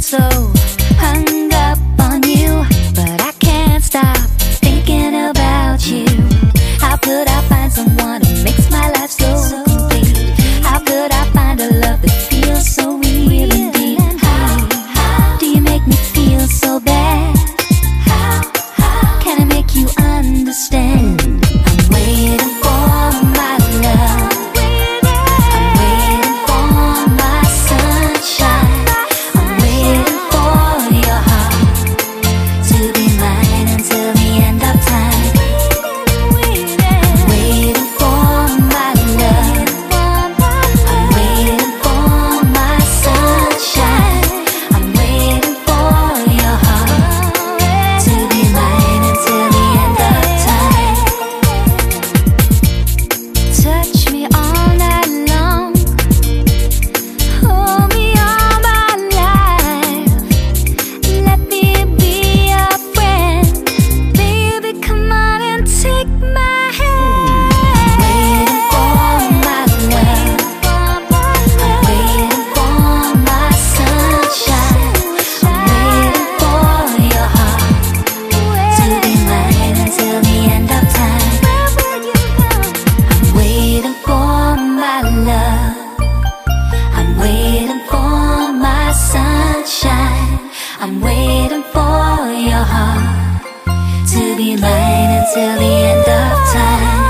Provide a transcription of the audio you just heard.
so hung up on you, but I can't stop thinking about you. How could I find someone who makes my life so complete? How could I find a love that feels so real and deep? How do you make me feel so bad? How can I make you understand? I'm waiting for my love. I'm waiting for my sunshine. I'm waiting for your heart to be mine until the end of time. I'm waiting for my love. I'm waiting for my sunshine. I'm waiting for your heart to be mine until the end of time. Touch me all night long, hold me all my life. Let me be your friend, baby. Come on and take my hand. Waiting for my love. I'm waiting for my sunshine. I'm waiting for your heart to be mine until the end of time. I'm waiting for my love. I'm waiting for my sunshine. I'm waiting for your heart to be mine until the end of time.